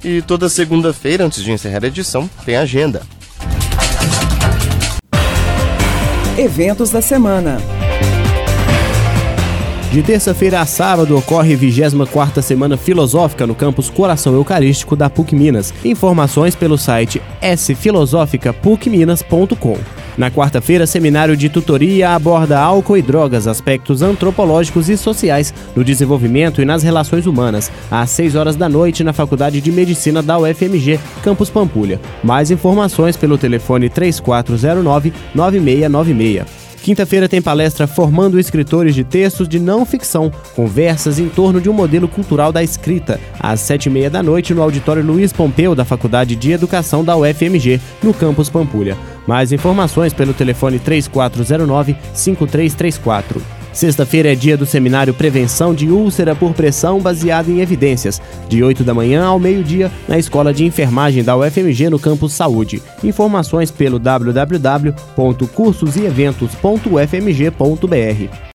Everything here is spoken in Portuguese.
E toda segunda-feira, antes de encerrar a edição, tem agenda. Eventos da semana. De terça-feira a sábado ocorre 24ª Semana Filosófica no campus Coração Eucarístico da PUC Minas. Informações pelo site sfilosoficapucminas.com. Na quarta-feira, seminário de tutoria aborda álcool e drogas, aspectos antropológicos e sociais no desenvolvimento e nas relações humanas, às 6 horas da noite na Faculdade de Medicina da UFMG, Campus Pampulha. Mais informações pelo telefone 3409-9696. Quinta-feira tem palestra Formando Escritores de Textos de Não Ficção, conversas em torno de um modelo cultural da escrita, às 7h30 da noite no auditório Luiz Pompeu da Faculdade de Educação da UFMG, no Campus Pampulha. Mais informações pelo telefone 3409-5334. Sexta-feira é dia do seminário Prevenção de Úlcera por Pressão baseado em evidências, de 8 da manhã ao meio-dia, na Escola de Enfermagem da UFMG no Campus Saúde. Informações pelo www.cursosieventos.ufmg.br.